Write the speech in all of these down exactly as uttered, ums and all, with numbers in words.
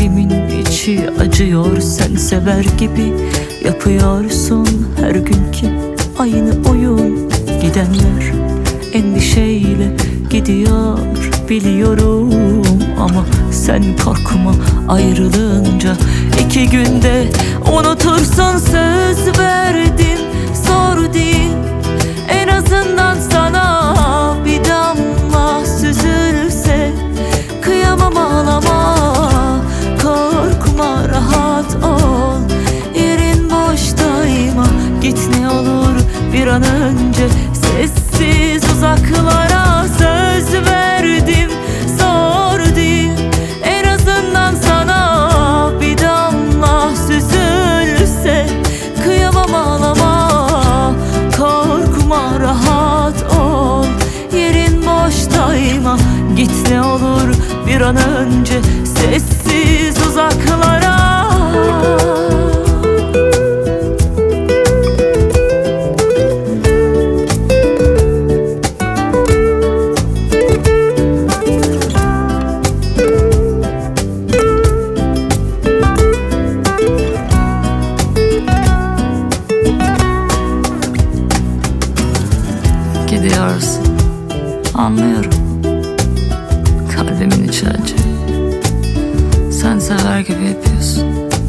Kalbimin içi acıyor, sen sever gibi yapıyorsun her günkü aynı oyun. Gidenler endişeyle gidiyor biliyorum, ama sen korkma, ayrılınca iki günde unutursun. Söz verdim, zor değil, en azından sana bir damla süzülse. Kıyamam, ağlama, korkma, rahat ol, yerin boştayma. Git ne olur bir an önce sessiz uzaklara. Söz verdim, zor değil, en azından sana bir damla süzülse. Kıyamam, ağlama, korkma, rahat ol, yerin boştayma. Git ne olur bir an önce sessiz uzaklara. Gidiyorsun, anlıyorum, kalbimin içi acı. Sen sever gibi yapıyorsun.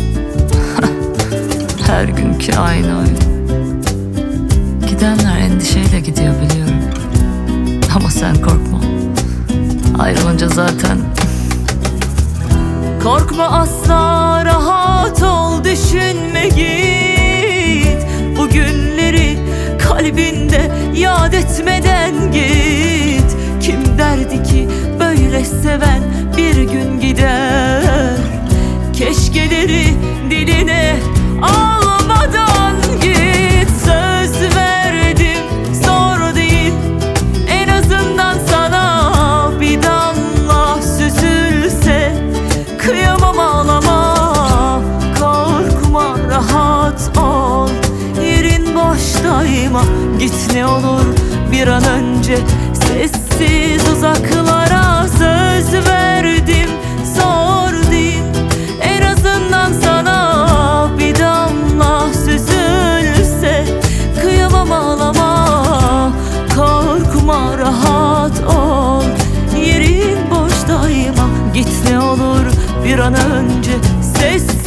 Her günkü aynı oyun. Gidenler endişeyle gidiyor biliyorum, ama sen korkma, ayrılınca zaten. Korkma asla, rahat ol, düşünme, git. Bu günleri kalbinde yad etmeden git. Kim derdi ki böyle seven bir gün gider? Keşkeleri diline almadan git. Söz verdim, zor değil, en azından sana bir damla süzülse. Kıyamam, ağlama, korkma, rahat ol, yerin boştayma. Git ne olur bir an önce sessiz uzaklara. Söz verdim, zor değil, en azından sana bir damla süzülse. Kıyamam, ağlama, korkma, rahat ol, yerin boştayma. Git ne olur bir an önce sessiz